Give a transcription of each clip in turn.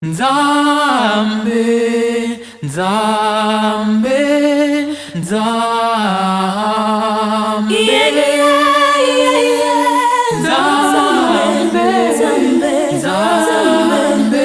Nzambe, Nzambe, Nzambe, Nzambe, Nzambe,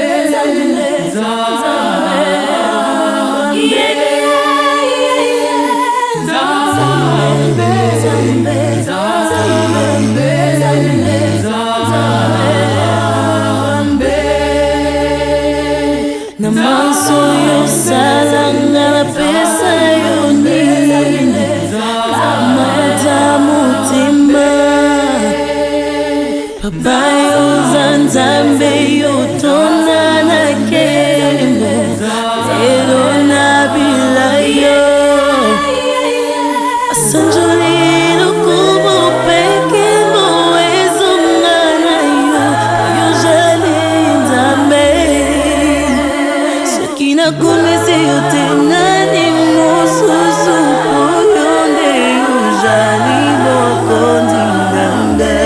Namaso yo salanga la pesa yo nini Kamata mutima Papa yo zanzambe yo tona na kembe Tero na bila yo Asanjolino kubo peke moezo ngana yo Yo jali nzambe Kina kumese yote nani mususu Poyonde ujali bokondi ngambe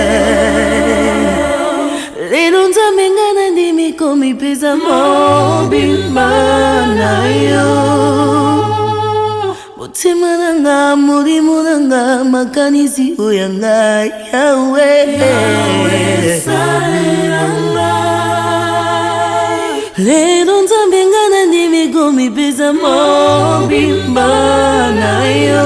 Lelo nzambe ngana ndimi komi pesa mobimba na yo Mutima nanga mulimu nanga makanisi oyanga Yahweh Lelo nzambe ngana ndimi komi pesa mobimba na yo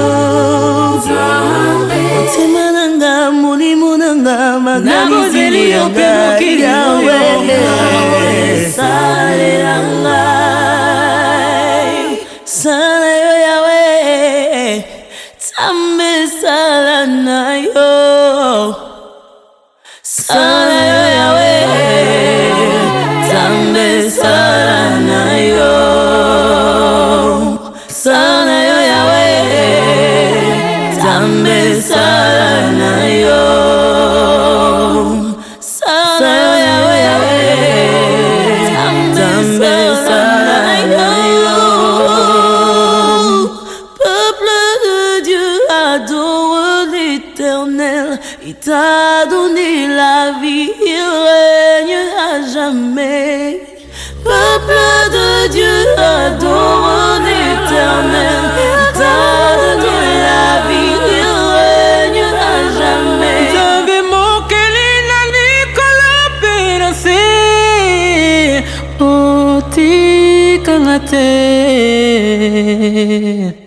Mutima nanga mulimu nanga makanisi oyanga Yahweh Salela ngai Sala yo Yahweh Tambe sala na yo Sala yo Yahweh Tambe sala na yo Sala yo Yahweh Tambe sala na yo Sala yo Yahweh Tambe sala na yo Peuple de Dieu adore l'Éternel Il t'a donné la vie, il règne à jamais. Peuple de Dieu, adore l'Éternel. Il t'a donné la vie, il règne à jamais. Nzambe mokeli na likolo penase otikanga te.